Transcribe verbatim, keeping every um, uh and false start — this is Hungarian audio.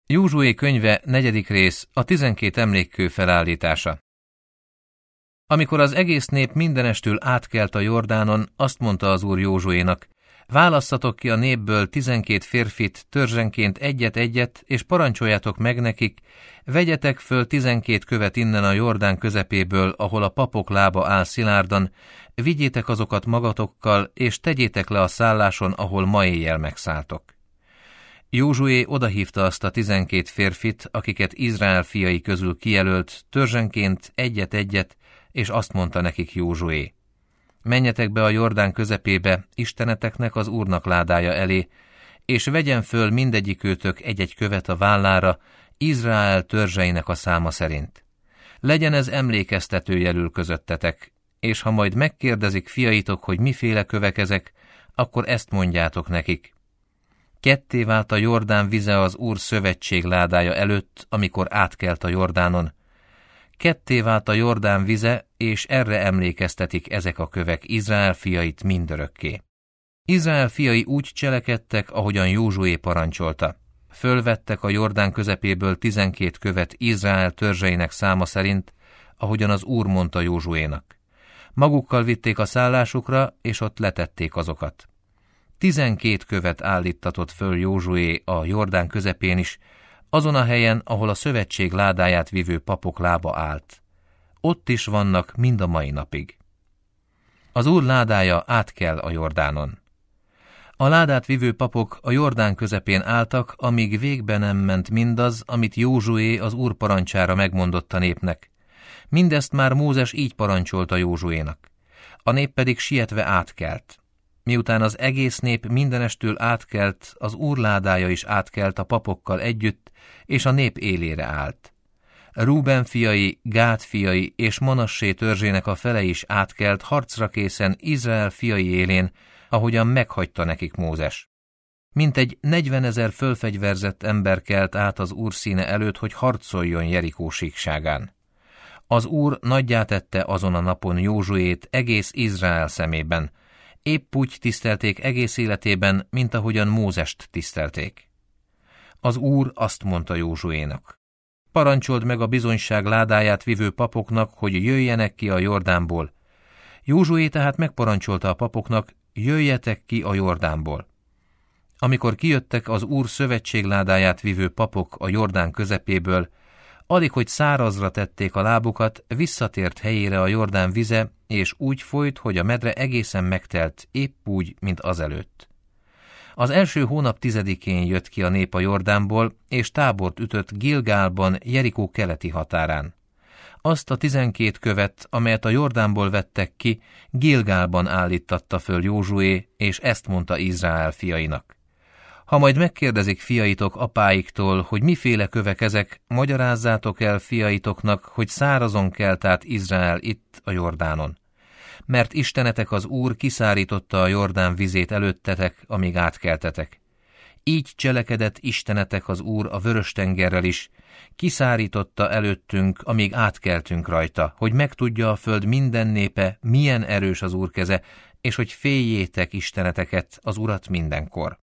Józsué könyve, negyedik rész, a tizenkét emlékkő felállítása. Amikor az egész nép mindenestül átkelt a Jordánon, azt mondta az Úr Józsuénak: válasszatok ki a népből tizenkét férfit, törzsenként egyet-egyet, és parancsoljátok meg nekik, vegyetek föl tizenkét követ innen a Jordán közepéből, ahol a papok lába áll szilárdan, vigyétek azokat magatokkal, és tegyétek le a szálláson, ahol ma éjjel megszálltok. Józsué odahívta azt a tizenkét férfit, akiket Izrael fiai közül kijelölt, törzsenként egyet-egyet, és azt mondta nekik Józsué: menjetek be a Jordán közepébe, Isteneteknek, az Úrnak ládája elé, és vegyen föl mindegyikőtök egy-egy követ a vállára, Izrael törzseinek a száma szerint. Legyen ez emlékeztető jelül közöttetek, és ha majd megkérdezik fiaitok, hogy miféle kövek ezek, akkor ezt mondjátok nekik: ketté vált a Jordán vize az Úr szövetség ládája előtt, amikor átkelt a Jordánon. Ketté vált a Jordán vize, és erre emlékeztetik ezek a kövek Izrael fiait mindörökké. Izrael fiai úgy cselekedtek, ahogyan Józsué parancsolta. Fölvettek a Jordán közepéből tizenkét követ Izrael törzseinek száma szerint, ahogyan az Úr mondta Józsuénak. Magukkal vitték a szállásukra, és ott letették azokat. Tizenkét követ állíttatott föl Józsué a Jordán közepén is, azon a helyen, ahol a szövetség ládáját vivő papok lába állt. Ott is vannak mind a mai napig. Az Úr ládája átkel a Jordánon. A ládát vivő papok a Jordán közepén álltak, amíg végbe nem ment mindaz, amit Józsué az Úr parancsára megmondott a népnek. Mindezt már Mózes így parancsolta Józsuénak. A nép pedig sietve átkelt. Miután az egész nép mindenestől átkelt, az Úr ládája is átkelt a papokkal együtt, és a nép élére állt. Rúben fiai, Gád fiai és Manassé törzsének a fele is átkelt harcra készen Izrael fiai élén, ahogyan meghagyta nekik Mózes. Mintegy negyvenezer fölfegyverzett ember kelt át az Úr színe előtt, hogy harcoljon Jerikó síkságán. Az Úr nagyjá tette azon a napon Józsuét egész Izrael szemében, épp úgy tisztelték egész életében, mint ahogyan Mózest tisztelték. Az Úr azt mondta Józsuénak: parancsold meg a bizonyság ládáját vivő papoknak, hogy jöjjenek ki a Jordánból. Józsué tehát megparancsolta a papoknak: jöjjetek ki a Jordánból. Amikor kijöttek az Úr szövetség ládáját vivő papok a Jordán közepéből, alig hogy szárazra tették a lábukat, visszatért helyére a Jordán vize, és úgy folyt, hogy a medre egészen megtelt, épp úgy, mint azelőtt. Az első hónap tizedikén jött ki a nép a Jordánból, és tábort ütött Gilgálban, Jerikó keleti határán. Azt a tizenkét követ, amelyet a Jordánból vettek ki, Gilgálban állíttatta föl Józsué, és ezt mondta Izrael fiainak: ha majd megkérdezik fiaitok apáiktól, hogy miféle kövek ezek, magyarázzátok el fiaitoknak, hogy szárazon kelt át Izrael itt a Jordánon. Mert Istenetek az Úr kiszárította a Jordán vizét előttetek, amíg átkeltetek. Így cselekedett Istenetek az Úr a Vörös-tengerrel is, kiszárította előttünk, amíg átkeltünk rajta, hogy megtudja a föld minden népe, milyen erős az Úr keze, és hogy féljétek Isteneteket, az Urat mindenkor.